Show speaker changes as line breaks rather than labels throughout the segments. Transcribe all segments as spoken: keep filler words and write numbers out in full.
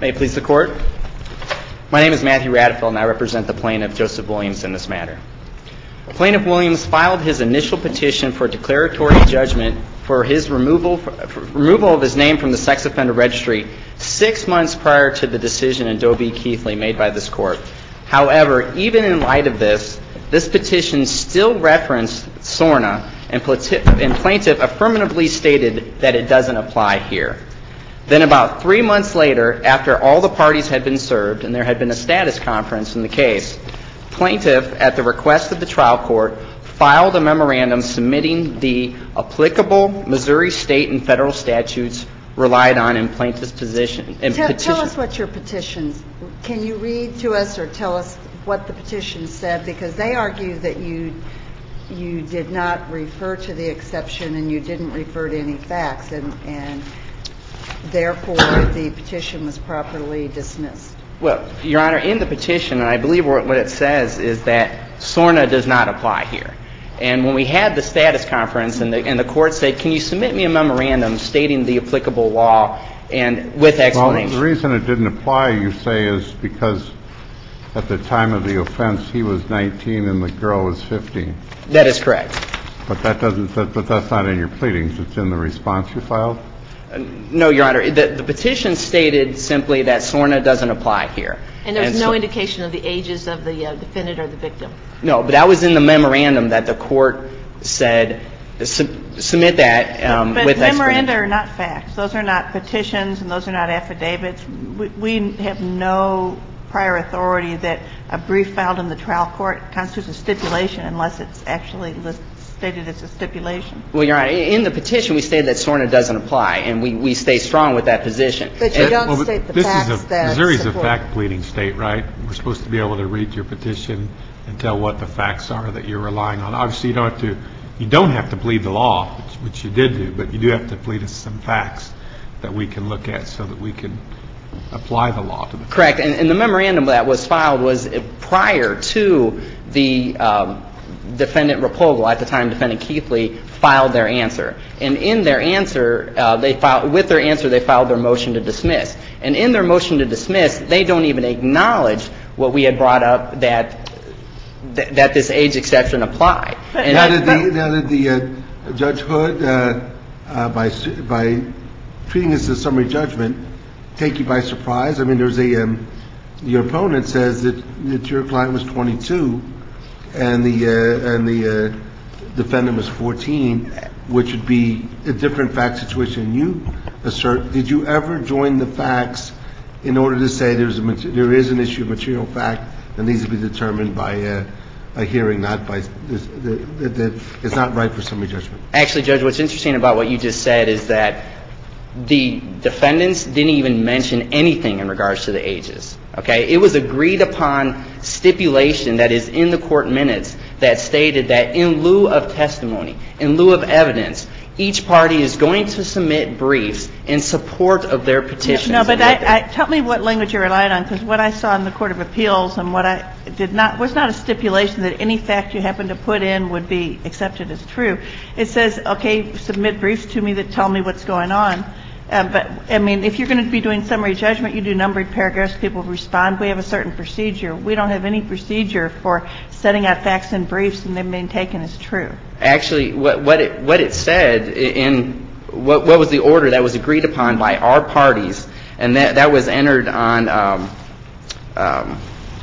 May it please the Court. My name is Matthew Radefeld, and I represent the plaintiff, Joseph Williams, in this matter. Plaintiff Williams filed his initial petition for declaratory judgment for his removal, for removal of his name from the sex offender registry six months prior to the decision in Doe v. Keithley made by this Court. However, even in light of this, this petition still referenced SORNA, and plaintiff affirmatively stated that it doesn't apply here. Then about three months later, after all the parties had been served and there had been a status conference in the case, plaintiff, at the request of the trial court, filed a memorandum submitting the applicable Missouri state and federal statutes relied on in plaintiff's position. In
tell,
petition.
tell us what your petitions, can you read to us or tell us what the petition said? Because they argue that you you did not refer to the exception and you didn't refer to any facts, and, and therefore the petition was properly dismissed.
Well, Your Honor, in the petition, and I believe what it says is that SORNA does not apply here. And when we had the status conference and the, and the court said, can you submit me a memorandum stating the applicable law and with explanation?
Well, the reason it didn't apply, you say, is because at the time of the offense he was nineteen and the girl was fifteen.
That is correct.
But that doesn't, that, but that's not in your pleadings. It's in the response you filed?
Uh, no, Your Honor. The, the petition stated simply that SORNA doesn't apply here.
And there was
and
no
so,
indication of the ages of the uh, defendant or the victim?
No, but that was in the memorandum that the court said sub, submit that um,
but
with
memoranda
explanation.
are not facts. Those are not petitions and those are not affidavits. We, we have no prior authority that a brief filed in the trial court constitutes a stipulation unless it's actually listed, stated as a stipulation.
Well, Your Honor, in the petition we stated that SORNA doesn't apply, and we, we stay strong with that position.
But you
and,
don't
well,
state the
this
facts
is a,
that
Missouri's
support.
a fact-pleading state, right? We're supposed to be able to read your petition and tell what the facts are that you're relying on. Obviously, you don't have to, you don't have to plead the law, which, which you did do, but you do have to plead us some facts that we can look at so that we can apply the law to the facts.
Correct. And, and the memorandum that was filed was prior to the um, defendant Rapogel, at the time defendant Keithley, filed their answer. And in their answer, uh, they filed, with their answer, they filed their motion to dismiss. And in their motion to dismiss, they don't even acknowledge what we had brought up, that th- that this age exception applied. And
now did the, now did the uh, Judge Hood, uh, uh, by by treating this as a summary judgment, take you by surprise? I mean, there's a um, your opponent says that, that your client was twenty-two and the uh, and the uh, defendant was fourteen, which would be a different fact situation you assert. Did you ever join the facts in order to say there's a there is an issue of material fact that needs to be determined by a, a hearing, not by this, that, that it's not right for summary judgment?
Actually, Judge, what's interesting about what you just said is that the defendants didn't even mention anything in regards to the ages. Okay? It was agreed upon stipulation that is in the court minutes that stated that in lieu of testimony, in lieu of evidence, each party is going to submit briefs in support of their petitions.
No, but I, I, tell me what language you relied on, because what I saw in the Court of Appeals and what I did not was not a stipulation that any fact you happen to put in would be accepted as true. It says, okay, submit briefs to me that tell me what's going on. Uh, but, I mean, if you're going to be doing summary judgment, you do numbered paragraphs, people respond. We have a certain procedure. We don't have any procedure for setting out facts in briefs and them being taken as true. Actually,
what, what, it, what it said in what, what was the order that was agreed upon by our parties, and that, that was entered on um, um,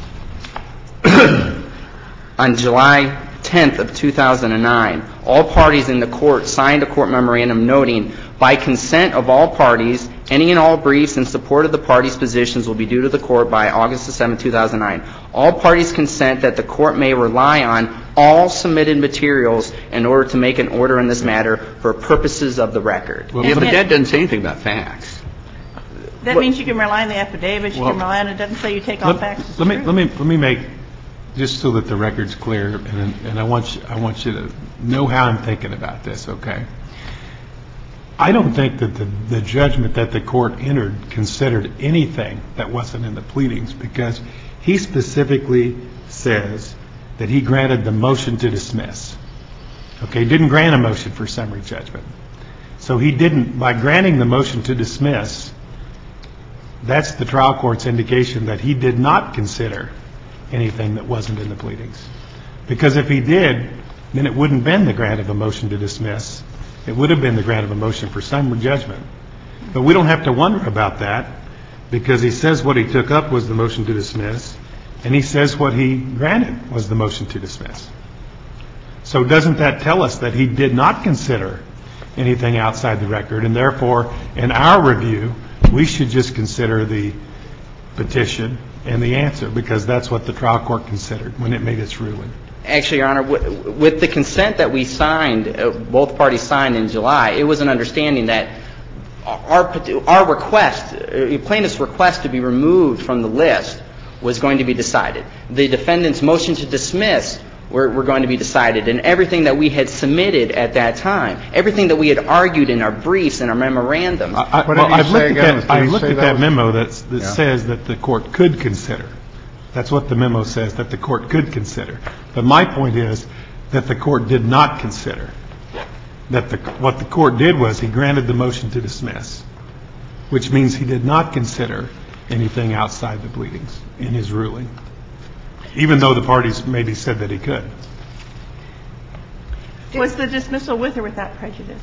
on July tenth of two thousand nine. All parties in the court signed a court memorandum noting, by consent of all parties, any and all briefs in support of the parties' positions will be due to the court by August the seventh, two thousand nine. All parties consent that the court may rely on all submitted materials in order to make an order in this matter for purposes of the record.
Well, yeah, but that doesn't say anything about facts.
That
what,
means you can rely on the affidavits, you
well,
can rely on it. It doesn't say you take all
let,
facts as
let me,
true.
let me let me make, just so that the record's clear, and, and I want you, I want you to know how I'm thinking about this, okay? I don't think that the, the judgment that the court entered considered anything that wasn't in the pleadings, because he specifically says that he granted the motion to dismiss. Okay, didn't grant a motion for summary judgment. So he didn't, by granting the motion to dismiss, That's the trial court's indication that he did not consider anything that wasn't in the pleadings. Because if he did, then it wouldn't have been the grant of a motion to dismiss. It would have been the grant of a motion for summary judgment. But we don't have to wonder about that, because he says what he took up was the motion to dismiss, and he says what he granted was the motion to dismiss. So doesn't that tell us that he did not consider anything outside the record, and therefore, in our review, we should just consider the petition and the answer, because that's what the trial court considered when it made its ruling?
Actually, Your Honor, with the consent that we signed, both parties signed in July, it was an understanding that our our request, plaintiff's request to be removed from the list was going to be decided. The defendant's motion to dismiss were, were going to be decided, and everything that we had submitted at that time, everything that we had argued in our briefs and our memorandums.
I, I,
What
well,
did you
I've
say
looked
again?
at
Did
that, I
you
looked
say
at
that
that
was-
memo that's, that
Yeah.
says that the court could consider. That's what the memo says, that the court could consider. But my point is that the court did not consider. That the, what the court did was he granted the motion to dismiss, which means he did not consider anything outside the pleadings in his ruling, even though the parties maybe said that he could.
Was the dismissal with or without prejudice?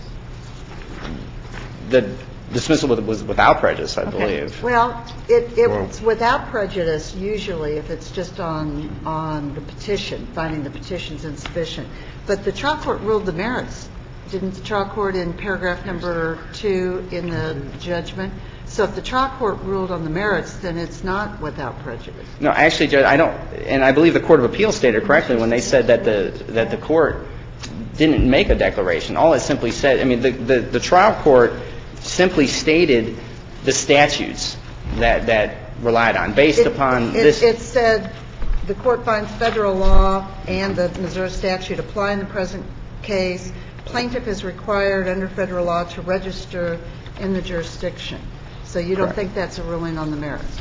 The dismissal was without prejudice, I
Okay.
believe.
Well, it, it's without prejudice usually if it's just on, on the petition, finding the petition's insufficient. But the trial court ruled the merits. Didn't the trial court in paragraph number two in the judgment? So if the trial court ruled on the merits, then it's not without prejudice.
No, actually, Judge, I don't, and I believe the Court of Appeals stated correctly when they said that the that the court didn't make a declaration. All it simply said, I mean, the, the, the trial court simply stated the statutes that, that relied on, based
It-
upon
it,
this.
It said the court finds federal law and the Missouri statute apply in the present case. Plaintiff is required under federal law to register in the jurisdiction. So you don't
Correct.
think that's a ruling on the merits?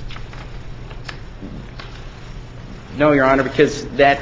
No, Your Honor, because that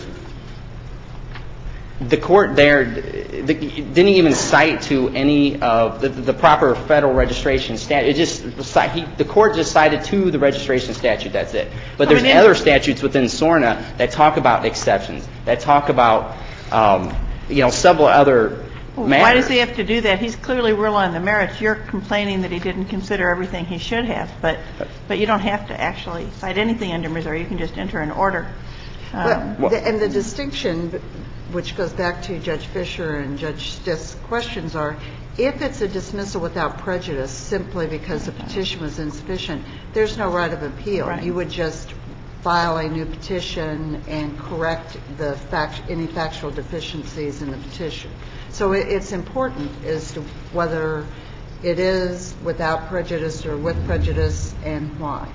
the court there the, didn't even cite to any of the, the proper federal registration statute. It just he, the court just cited to the registration statute. That's it. But there's
I mean,
other statutes within SORNA that talk about exceptions, that talk about um, you know several other
Well,
matters.
why does he have to do that? He's clearly ruling on the merits. You're complaining that he didn't consider everything he should have, but but you don't have to actually cite anything under Missouri. You can just enter an order. Um,
Well, the, and the distinction, which goes back to Judge Fisher and Judge Stiff's questions, are if it's a dismissal without prejudice simply because the petition was insufficient, there's no right of appeal.
Right.
You would just file a new petition and correct the fact, any factual deficiencies in the petition. So it, it's important as to whether it is without prejudice or with prejudice and why.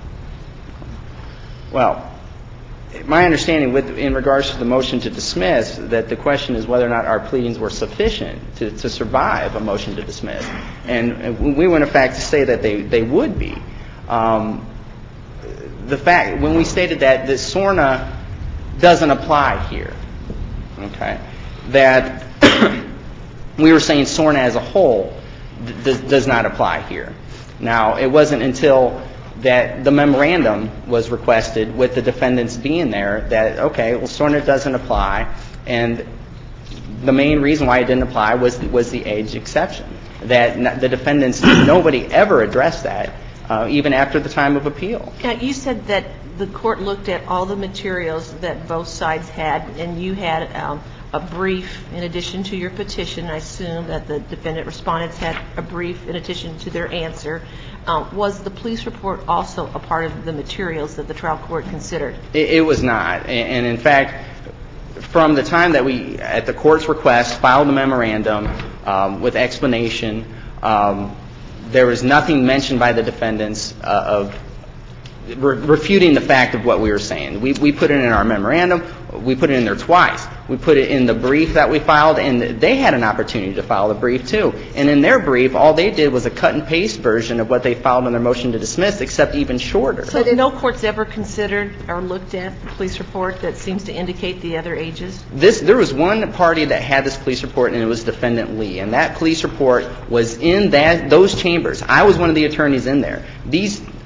Well, my understanding with, in regards to the motion to dismiss, that the question is whether or not our pleadings were sufficient to, to survive a motion to dismiss. And, and we went, in fact, to say that they, they would be. Um, the fact, when we stated that the SORNA doesn't apply here, okay, that we were saying SORNA as a whole d- does not apply here. Now, it wasn't until that the memorandum was requested with the defendants being there that, okay, well, SORNA doesn't apply, and the main reason why it didn't apply was was the age exception. That the defendants, nobody ever addressed that, uh, even after the time of appeal.
Now, you said that the court looked at all the materials that both sides had, and you had um, a brief in addition to your petition. I assume that the defendant respondents had a brief in addition to their answer. Um, was the police report also a part of the materials that the trial court considered?
It, it was not. And, and, in fact, from the time that we, at the court's request, filed a memorandum um, with explanation, um, there was nothing mentioned by the defendants uh, of re- refuting the fact of what we were saying. We, we put it in our memorandum. We put it in there twice. We put it in the brief that we filed, and they had an opportunity to file the brief, too. And in their brief, all they did was a cut-and-paste version of what they filed in their motion to dismiss, except even shorter.
So no court's ever considered or looked at the police report that seems to indicate the other ages?
This, there was one party that had this police report, and it was Defendant Lee. And that police report was in that those chambers. I was one of the attorneys in there. These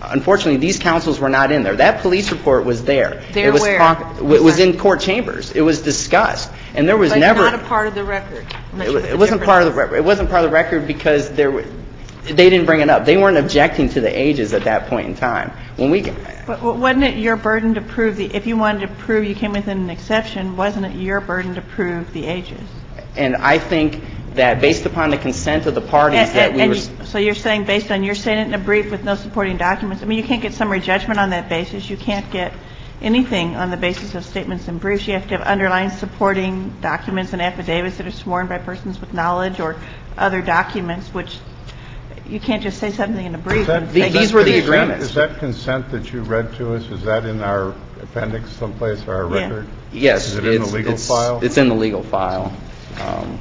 unfortunately, these counsels were not in there. That police report was there.
There
it was
where?
talk, it was in court chambers. It was discussed, and there was
but
never.
But not a part of the record.
It, sure it wasn't part of the record. It wasn't part of the record because there were. They didn't bring it up. They weren't objecting to the ages at that point in time. When we.
But wasn't it your burden to prove the? If you wanted to prove you came within an exception, wasn't it your burden to prove the ages?
And I think that based upon the consent of the parties
and,
that
and,
we
and
were.
You, so you're saying based on your saying it in a brief with no supporting documents. I mean, you can't get summary judgment on that basis. You can't get anything on the basis of statements and briefs. You have to have underlying supporting documents and affidavits that are sworn by persons with knowledge or other documents, which you can't just say something in a brief.
That,
These were the agreements.
Is that consent that you read to us? Is that in our appendix someplace or our
yeah.
record?
Yes.
Is it in the legal
it's,
file?
It's in the legal file. Um,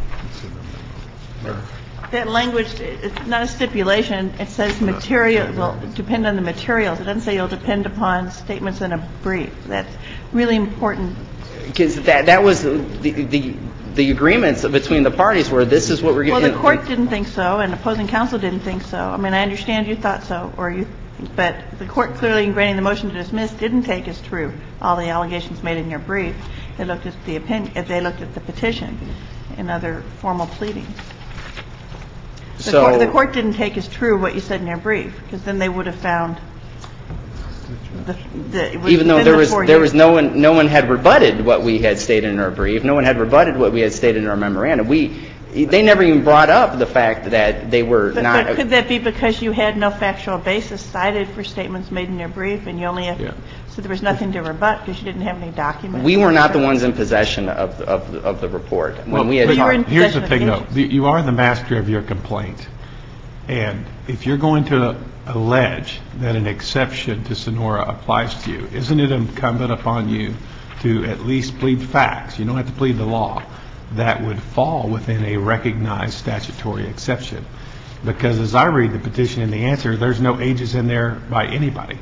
that language, it's not a stipulation. It says material will depend on the materials. It doesn't say you'll depend upon statements in a brief. That's really important.
Because that, that was the, the, the agreements between the parties where this is what we're getting.
Well, the court didn't think so, and opposing counsel didn't think so. I mean, I understand you thought so, or you, but the court clearly in granting the motion to dismiss didn't take as true all the allegations made in your brief. They looked at the opinion, they looked at the petition and other formal pleadings. The,
so,
court, the court didn't take as true what you said in your brief, because then they would have found the, the, it was
even though there
the
was there
years.
was no one no one had rebutted what we had stated in our brief. No one had rebutted what we had stated in our memorandum. We they never even brought up the fact that they were
but,
not.
But could that be because you had no factual basis cited for statements made in your brief, and you only have
yeah.
so there was nothing to rebut because you didn't have any documents?
We were not the ones in possession of of, of the report when
well,
we had.
But you were in
here's the
possession
thing,
of
though. You are the master of your complaint, and if you're going to allege that an exception to Sonora applies to you, isn't it incumbent upon you to at least plead facts? You don't have to plead the law. That would fall within a recognized statutory exception. Because as I read the petition and the answer, there's no ages in there by anybody.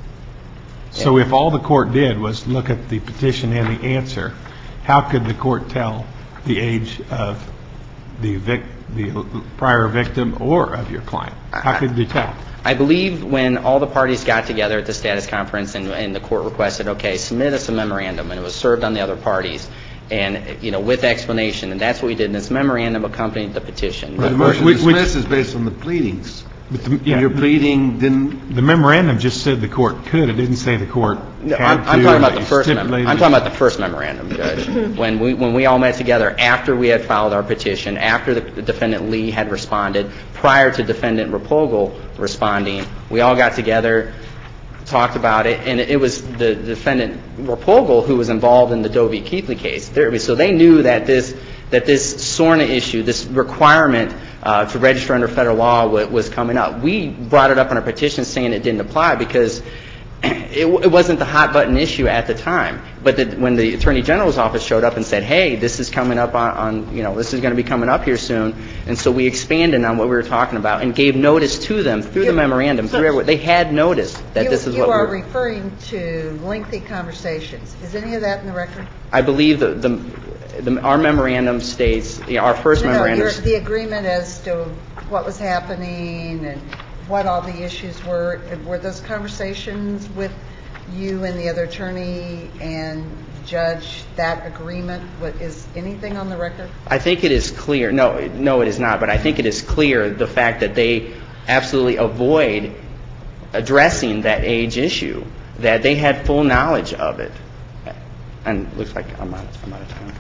So if all the court did was look at the petition and the answer, how could the court tell the age of the vic- the prior victim or of your client? How could you tell?
I believe when all the parties got together at the status conference and, and the court requested, okay, submit us a memorandum, and it was served on the other parties, and, you know, with explanation, and that's what we did. And this memorandum accompanied the petition.
But the motion to dismiss is based on the pleadings.
But the, yeah,
your pleading didn't.
The memorandum just said the court could. It didn't say the court
No,
had
I'm, I'm
to,
talking about the first. Mem- I'm talking
it.
about the first memorandum, Judge. when we when we all met together after we had filed our petition, after the, the defendant Lee had responded, prior to defendant Rapogel responding, we all got together, talked about it, and it, it was the defendant Rapogel who was involved in the Doe v. Keithley case. There, so they knew that this that this SORNA issue, this requirement uh, to register under federal law w- was coming up. We brought it up in our petition saying it didn't apply because it, it wasn't the hot button issue at the time. But the, when the Attorney General's office showed up and said, hey, this is coming up on, on you know, this is going to be coming up here soon, and so we expanded on what we were talking about and gave notice to them through the memorandum.
So
through everywhere. They had notice that
you,
this is
you
what we
are
were.
referring to lengthy conversations. Is any of that in the record?
I believe the, the, the our memorandum states, you know, our first
no,
memorandum.
No, the agreement as to what was happening and what all the issues were. Were those conversations with you and the other attorney and judge, that agreement? What, is anything on the record?
I think it is clear. No, no, it is not. But I think it is clear the fact that they absolutely avoid addressing that age issue, that they had full knowledge of it. And it looks like I'm out, I'm out of time.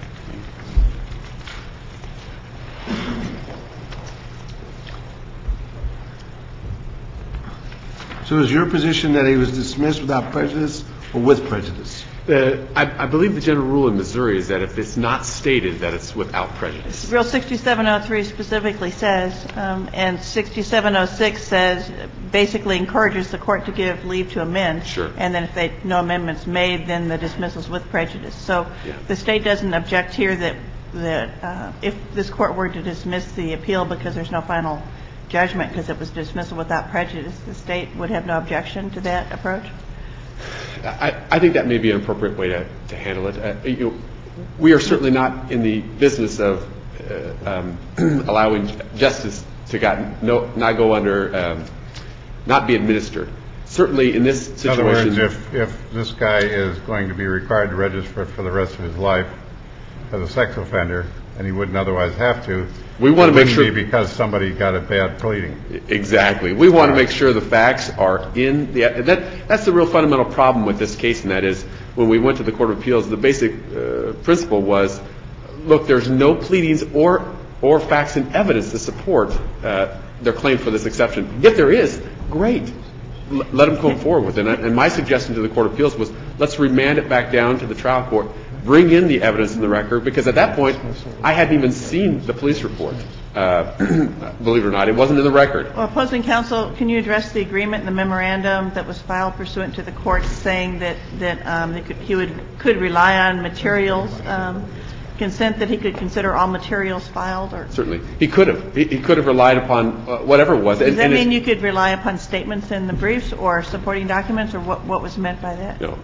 So is your position that he was dismissed without prejudice or with prejudice?
Uh, I, I believe the general rule in Missouri is that if it's not stated, that it's without prejudice.
Rule sixty-seven oh three specifically says, um, and sixty-seven oh six says, basically encourages the court to give leave to amend.
Sure.
And then if they, no amendments made, then the dismissal's with prejudice. So
yeah.
the state doesn't object here that that uh, if this court were to dismiss the appeal because there's no final judgment because it was dismissal without prejudice, the state would have no objection to that approach?
I, I think that may be an appropriate way to, to handle it. Uh, you know, we are certainly not in the business of uh, um, allowing justice to got no, not go under, um, not be administered. certainly in this
In other
situation.
words, if, if this guy is going to be required to register for the rest of his life as a sex offender, and he wouldn't otherwise have to,
we want to make
it
sure
wouldn't be because somebody got a bad pleading.
Exactly. We want to make sure the facts are in the that that's the real fundamental problem with this case, and that is when we went to the Court of Appeals, the basic uh, principle was, look, there's no pleadings or or facts and evidence to support uh, their claim for this exception. If there is, great. L- let them come forward with it. And, and my suggestion to the Court of Appeals was, let's remand it back down to the trial court, bring in the evidence in the record, because at that point, I hadn't even seen the police report. Uh, believe it or not, it wasn't in the record.
Well, opposing counsel, can you address the agreement and the memorandum that was filed pursuant to the court saying that that um, they could, he would could rely on materials, um, consent that he could consider all materials filed? Or
certainly, he could have. He, he could have relied upon uh, whatever it was.
Does
and,
that
and
mean
it,
you could rely upon statements in the briefs or supporting documents, or what what was meant by that?
No.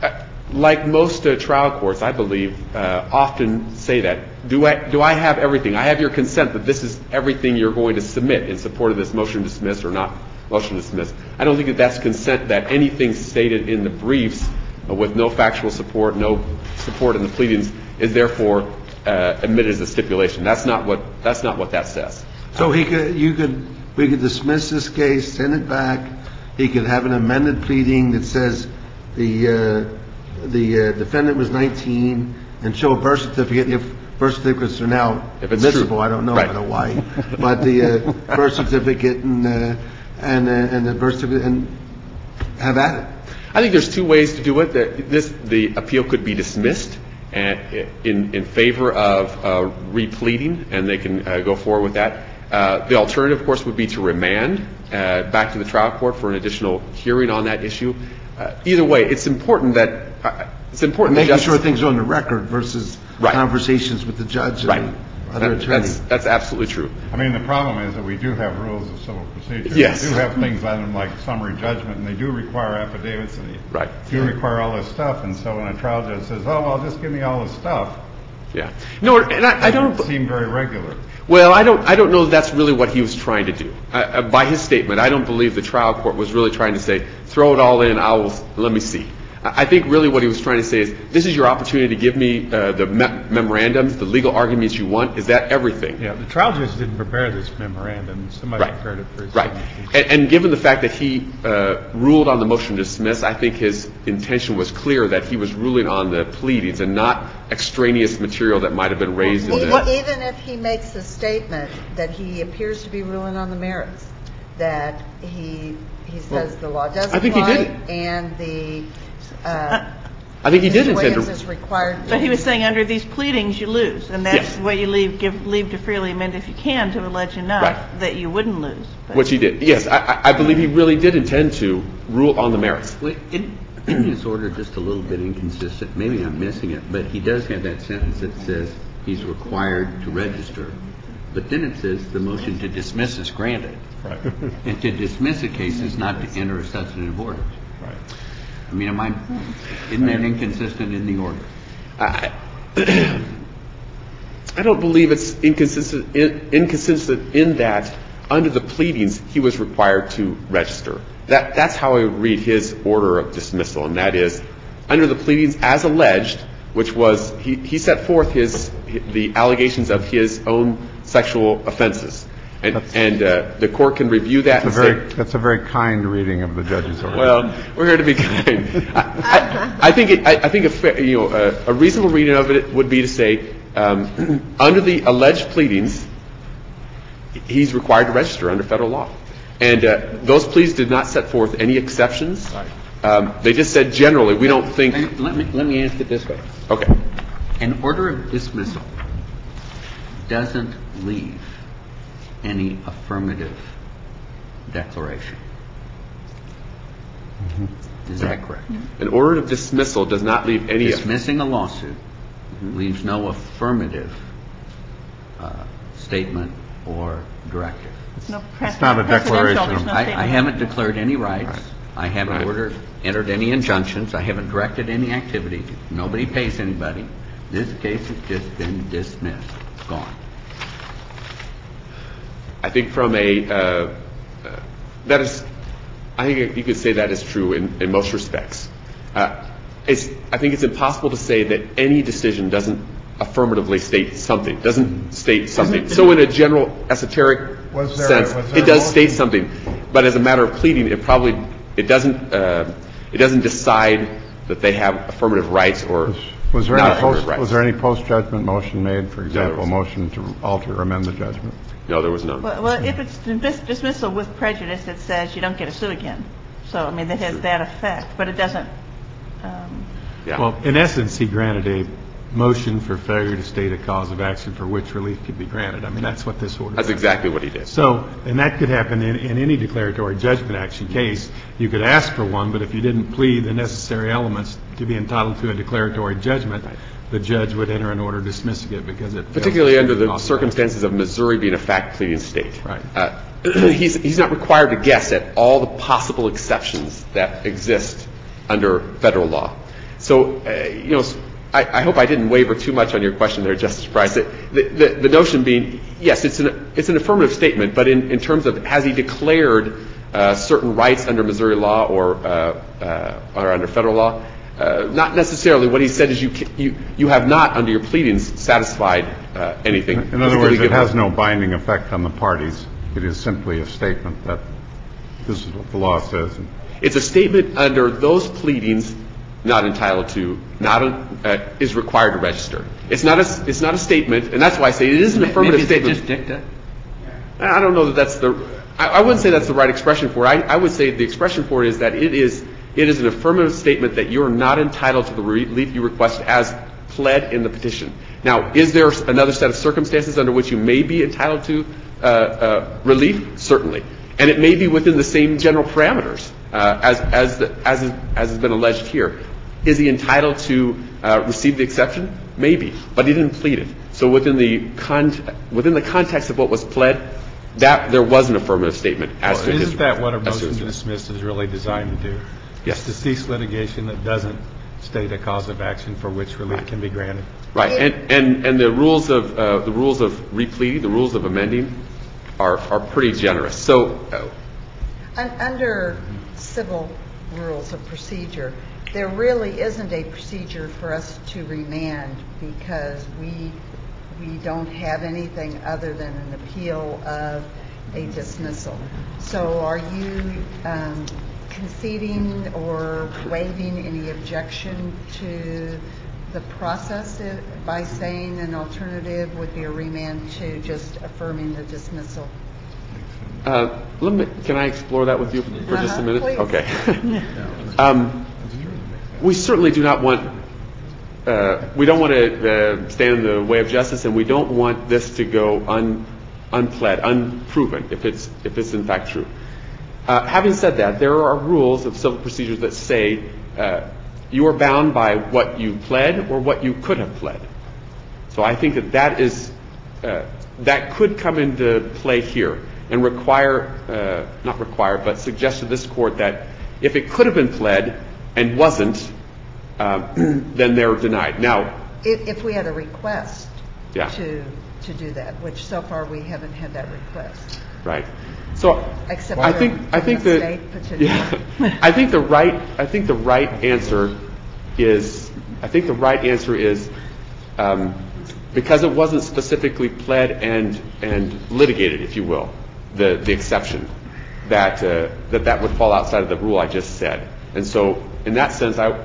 Like most uh, trial courts, I believe, uh, often say that. Do I do I have everything? I have your consent that this is everything you're going to submit in support of this motion to dismiss or not motion to dismiss. I don't think that that's consent that anything stated in the briefs uh, with no factual support, no support in the pleadings, is therefore uh, admitted as a stipulation. That's not what that's not what that says.
So he could, you could, we could dismiss this case, send it back. He could have an amended pleading that says the uh, the uh, defendant was nineteen and show a birth certificate if birth certificates are now admissible. I don't know
right.
in Hawaii, but the uh, birth certificate and uh, and uh, and the birth certificate and have at it.
I think there's two ways to do it. That this the appeal could be dismissed and in in favor of uh, repleading, and they can uh, go forward with that. Uh, the alternative, of course, would be to remand uh, back to the trial court for an additional hearing on that issue. Uh, either way, it's important that uh, it's important
making
that justice,
sure things are on the record versus
right.
conversations with the judge and
right.
the other
that,
attorney.
That's, that's absolutely true.
I mean, the problem is that we do have rules of civil procedure.
Yes.
We do have things on them like summary judgment, and they do require affidavits, and they
right.
do require all this stuff. And so when a trial judge says, "Oh, well, just give me all this stuff,"
yeah, no, and I, I don't
seem very regular.
Well, I don't. I don't know if that's really what he was trying to do. Uh, uh, by his statement, I don't believe the trial court was really trying to say, "Throw it all in. I will. Let me see." I think really what he was trying to say is, this is your opportunity to give me uh, the me- memorandums, the legal arguments you want. Is that everything?
Yeah, the trial judge didn't prepare this memorandum. Somebody
right.
prepared it for his
Right. And, and given the fact that he uh, ruled on the motion to dismiss, I think his intention was clear that he was ruling on the pleadings and not extraneous material that might have been raised in
Even,
the...
even if he makes a statement that he appears to be ruling on the merits, that he he says
Well,
the law does
I think he
apply
did.
and the uh,
I think he did
Mister
intend
Williams
to...
is required.
But he was saying under these pleadings you lose, and that's
Yes.
what you leave give leave to freely amend if you can to allege enough
Right.
that you wouldn't lose. But
Which he did. Yes, I, I- I believe he really did intend to rule on the merits.
Well, in, in his order, just a little bit inconsistent. Maybe I'm missing it, but he does have that sentence that says he's required to register. But then it says the motion to dismiss is granted.
Right.
And to dismiss a case is not to enter a substantive order.
Right.
I mean, am I, isn't that inconsistent in the order?
I, I don't believe it's inconsistent in, inconsistent in that under the pleadings he was required to register. That that's how I would read his order of dismissal, and that is under the pleadings as alleged, which was he, he set forth his the allegations of his own sexual offenses, and
That's-
and uh, the court can review that
That's a
and
very
say,
that's a very kind reading of the judge's order.
well, we're here to be kind. I, I, I think it, I, I think a fair, you know a, a reasonable reading of it would be to say um, under the alleged pleadings, he's required to register under federal law, and uh, those pleas did not set forth any exceptions.
Right.
Um, they just said generally we don't think.
And let me let me ask it this way:
Okay.
an order of dismissal doesn't leave any affirmative declaration.
Mm-hmm.
Is that correct?
An order of dismissal does not leave any.
Dismissing a lawsuit leaves no affirmative uh, statement or directive.
it's no
It's not a
precedential.
declaration.
There's no
I, I
statement.
haven't declared any rights.
Right.
I haven't
Right.
ordered, entered any injunctions. I haven't directed any activity. Nobody pays anybody. This case has just been dismissed. Gone.
I think from a uh, uh, that is I think you could say that is true in, in most respects. Uh, it's, I think it's impossible to say that any decision doesn't affirmatively state something, doesn't state something. So in a general esoteric
Was there-
sense,
was there
it does
a
state
motion?
something. But as a matter of pleading, it probably, it doesn't, uh, it doesn't decide that they have affirmative rights or
Was there
not
any
affirmative
post,
rights.
was there any post-judgment motion made, for example, a
was-
motion to alter or amend the judgment?
No, there was none.
Well, well, if it's dismiss- dismissal with prejudice, it says you don't get to sue again. So, I mean, that has that effect, but it doesn't, um,
Yeah.
Well, in essence, he granted a motion for failure to state a cause of action for which relief could be granted. I mean, that's what this order
That's
does.
exactly what he did.
So, and that could happen in, in any declaratory judgment action case. You could ask for one, but if you didn't plead the necessary elements to be entitled to a declaratory judgment, the judge would enter an order dismissing it because it failed to
Particularly
state
under
a
the
cause of
circumstances of Missouri being a fact-pleading state.
Right.
Uh, he's, he's not required to guess at all the possible exceptions that exist under federal law. So, uh, you know, I, I hope I didn't waver too much on your question there, Justice Price. The, the, the notion being, yes, it's an, it's an affirmative statement, but in, in terms of has he declared uh, certain rights under Missouri law or, uh, uh, or under federal law, Uh, not necessarily. What he said is you you you have not, under your pleadings, satisfied uh, anything.
In other words, it has
given.
no binding effect on the parties. It is simply a statement that this is what the law says.
It's a statement under those pleadings not entitled to, not a, uh, is required to register. It's not a it's not a statement, and that's why I say it is an affirmative
Maybe
statement.
it's just dicta.
I don't know that that's the. I, I wouldn't say that's the right expression for it. I, I would say the expression for it is that it is. It is an affirmative statement that you are not entitled to the relief you request as pled in the petition. Now, is there another set of circumstances under which you may be entitled to uh, uh, relief? Certainly. And it may be within the same general parameters uh, as, as, the, as, is, as has been alleged here. Is he entitled to uh, receive the exception? Maybe. But he didn't plead it. So within the, con- within the context of what was pled, that there was an affirmative statement as
Well,
to his.
isn't that what a
as to
motion
his
to
right.
dismiss is really designed to do?
Yes.
It's to cease litigation that doesn't state a cause of action for which relief can be granted.
Right, and, and, and the rules of uh, the rules of repleading, the rules of amending, are are pretty generous. So, uh,
Un- Under civil rules of procedure, there really isn't a procedure for us to remand because we we don't have anything other than an appeal of a dismissal. So, are you um, conceding or waiving any objection to the process by saying an alternative would be a remand to just affirming the dismissal?
uh, let me, can I explore that with you for just a
Uh-huh,
minute?
please.
Okay. um, we certainly do not want. Uh, we don't want to uh, stand in the way of justice, and we don't want this to go un, unpled, unproven, if it's if it's in fact true. Uh, having said that, there are rules of civil procedures that say uh, you are bound by what you pled or what you could have pled. So I think that that is uh, that could come into play here and require, uh, not require, but suggest to this court that if it could have been pled and wasn't, uh, then they're denied. Now,
If, if we had a request
Yeah.
to to do that, which so far we haven't had that request.
right. So
Except
I
for
think I
from
think
the
that
state petition.
yeah, I think the right I think the right answer is I think the right answer is um, because it wasn't specifically pled and and litigated, if you will, the the exception that uh, that that would fall outside of the rule I just said. And so in that sense, I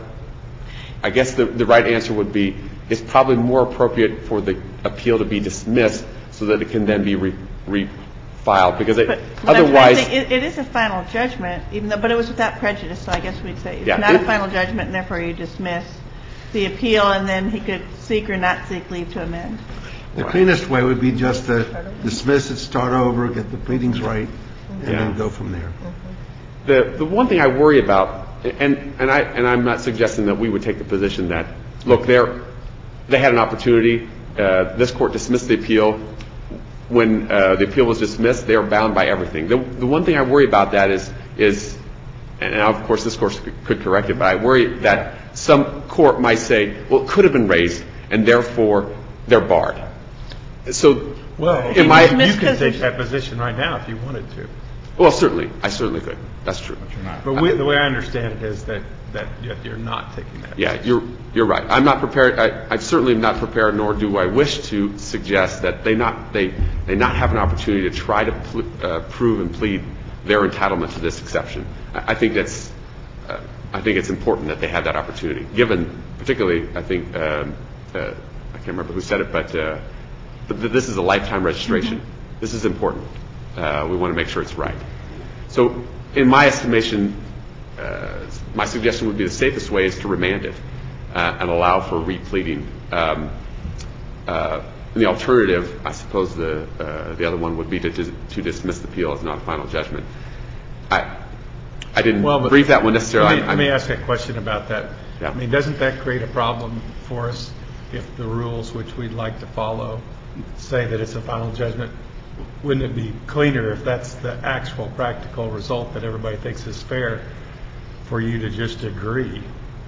I guess the the right answer would be it's probably more appropriate for the appeal to be dismissed so that it can then be re, refiled because it,
But, but
otherwise.
I'm trying to think, it, it is a final judgment, even though, but it was without prejudice. So I guess we'd say it's
Yeah,
not
it-
a final judgment, and therefore you dismiss the appeal, and then he could seek or not seek leave to amend.
The cleanest way would be just to dismiss it, start over, get the pleadings right, and
Yeah.
then go from there.
The the one thing I worry about, and and I and I'm not suggesting that we would take the position that look, they're they had an opportunity. Uh, this court dismissed the appeal. When uh, the appeal was dismissed, they are bound by everything. The the one thing I worry about that is is, and now of course this court could, could correct it, but I worry that some court might say, well, it could have been raised, and therefore they're barred. So
Well,
Am I-
you
Dismiss
can
because
take
there's-
that position right now if you wanted to.
Well, certainly. I certainly could. That's true.
But we, the way I understand it is that, that you're not taking that.
Yeah, you're you're right. I'm not prepared. I, I certainly am not prepared, nor do I wish to suggest that they not they they not have an opportunity to try to pl- uh, prove and plead their entitlement to this exception. I, I think that's uh, I think it's important that they have that opportunity. Given, particularly, I think um, uh, I can't remember who said it, but uh, but th- this is a lifetime registration. Mm-hmm. This is important. Uh, we want to make sure it's right. So, in my estimation, uh, my suggestion would be the safest way is to remand it uh, and allow for repleading. Um, uh, the alternative, I suppose, the uh, the other one would be to to dismiss the appeal as not a final judgment. I I didn't
well,
brief that one necessarily.
Let me, let me ask a question about that.
Yeah.
I mean, doesn't that create a problem for us if the rules which we'd like to follow say that it's a final judgment? Wouldn't it be cleaner if that's the actual practical result that everybody thinks is fair for you to just agree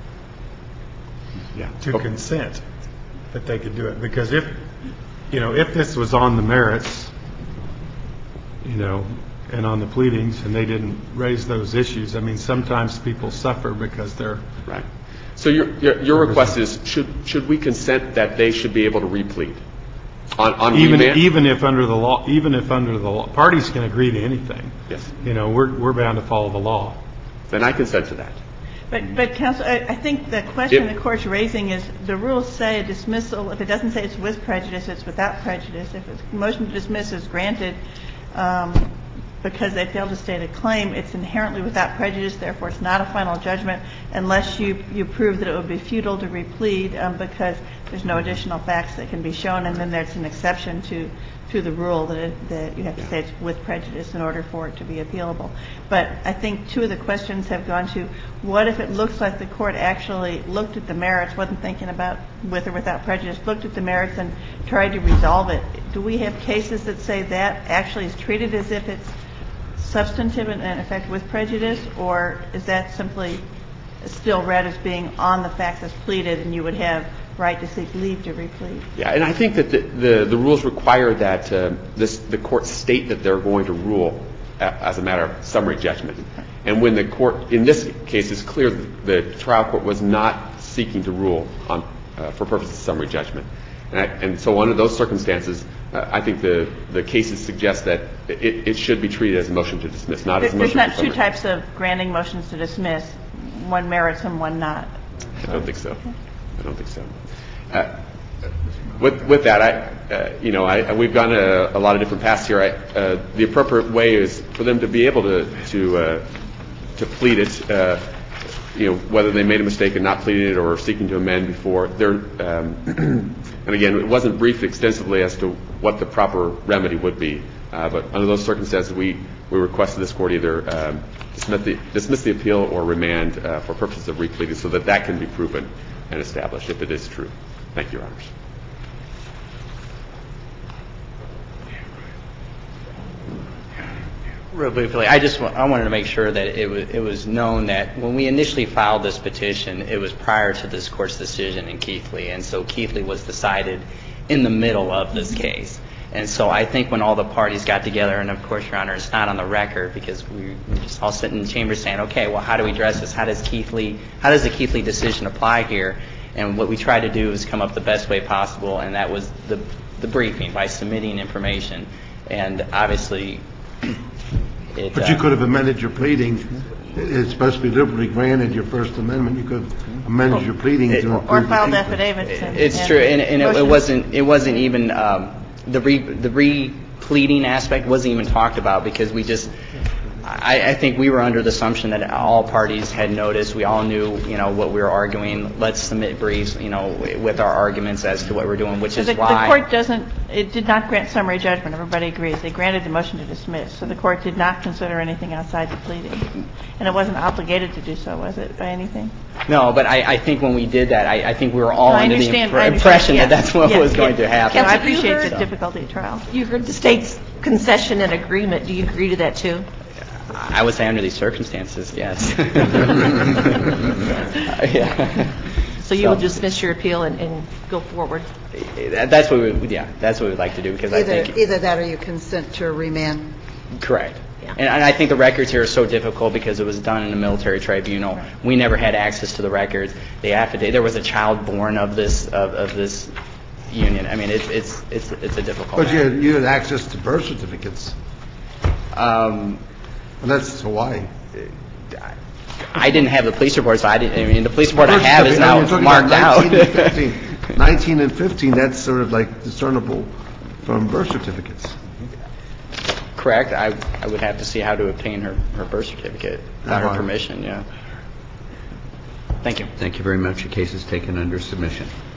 yeah.
to
oh.
consent that they could do it? Because if, you know, if this was on the merits, you know, and on the pleadings and they didn't raise those issues, I mean, sometimes people suffer because they're...
Right. So your your, your request is, should should we consent that they should be able to replead? On, on
even
remand?
even if under the law, even if under the law, parties can agree to anything.
Yes.
You know, we're we're bound to follow the law.
Then I consent to that.
But, but counsel, I, I think the question
If,
the court's raising is the rules say a dismissal. If it doesn't say it's with prejudice, it's without prejudice. If a motion to dismiss is granted um, because they failed to state a claim, it's inherently without prejudice. Therefore, it's not a final judgment unless you you prove that it would be futile to replead um, because there's no additional facts that can be shown, and then there's an exception to to the rule that it, that you have to say it's with prejudice in order for it to be appealable. But I think two of the questions have gone to what if it looks like the court actually looked at the merits, wasn't thinking about with or without prejudice, looked at the merits and tried to resolve it. Do we have cases that say that actually is treated as if it's substantive and in effect with prejudice, or is that simply still read as being on the facts as pleaded and you would have right to seek leave to replead?
Yeah, and I think that the the, the rules require that uh, this the court state that they're going to rule a, as a matter of summary judgment. And when the court, in this case, it's clear that the trial court was not seeking to rule on uh, for purposes of summary judgment. And, I, and so under those circumstances, uh, I think the, the cases suggest that it, it should be treated as a motion to dismiss, not as a motion to
There's not
summary.
two types of granting motions to dismiss, one merits and one not.
I don't think so. I don't think so. Uh, with, with that, I, uh, you know, I, we've gone a, a lot of different paths here. I, uh, the appropriate way is for them to be able to to uh, to plead it. Uh, you know, whether they made a mistake in not pleading it or seeking to amend before. They're, um, and again, it wasn't briefed extensively as to what the proper remedy would be. Uh, but under those circumstances, we, we requested this court either um, dismiss, the, dismiss the appeal or remand uh, for purposes of repleading so that that can be proven and established if it is true. Thank you, Your Honors.
Real briefly, I just I wanted to make sure that it was, it was known that when we initially filed this petition, it was prior to this court's decision in Keithley, and so Keithley was decided in the middle of this case. And so I think when all the parties got together, and of course, Your Honor, it's not on the record because we were just all sitting in the chamber saying, okay, well, how do we address this? How does Keithley, how does the Keithley decision apply here? And what we tried to do is come up the best way possible, and that was the the briefing by submitting information. And obviously, It,
But you
uh,
could have amended your pleading. It's supposed to be liberally granted, your First Amendment. You could have amended your pleading
It-
to
Or
include the
filed
Keithley.
affidavits. and-
It's
and
true, and, and it, it
motions.
wasn't. It wasn't even um, the re, the re-pleading aspect wasn't even talked about because we just. I, I think we were under the assumption that all parties had noticed. We all knew, you know, what we were arguing. Let's submit briefs, you know, with our arguments as to what we're doing, which
So
is
the,
why
the court doesn't, it did not grant summary judgment. Everybody agrees. They granted the motion to dismiss. So the court did not consider anything outside the pleading. And it wasn't obligated to do so, was it, by anything?
No, but I, I think when we did that, I, I think we were all
I
under the
understand-
impre-
I understand,
impression
yes,
that that's what
yes,
was going
yes.
to happen.
Yes, I
Have you
appreciate
heard-
the difficulty of trial.
You heard the state's concession and agreement. Do you agree to that, too?
I would say under these circumstances, yes. yeah.
So you will dismiss your appeal and, and go forward?
That's what we, yeah, that's what we'd like to do because I
Either,
think
either that or you consent to remand.
correct.
Yeah.
And, and I think the records here are so difficult because it was done in a military tribunal. We never had access to the records. The affidavit, there was a child born of this of, of this union. I mean, it's it's it's it's a difficult.
But you
matter.
had, you had access to birth certificates.
Um,
And that's Hawaii.
I didn't have the police report, so I didn't. I mean, the police report I
Birth
have is
certificate, I mean,
now
you're talking
marked
about
out.
nineteen and fifteen. nineteen and fifteen, that's sort of like discernible from birth certificates.
Correct. I I would have to see how to obtain her, her birth certificate without her
Uh-huh.
permission. Yeah. Thank you.
Thank you very much. The case is taken under submission.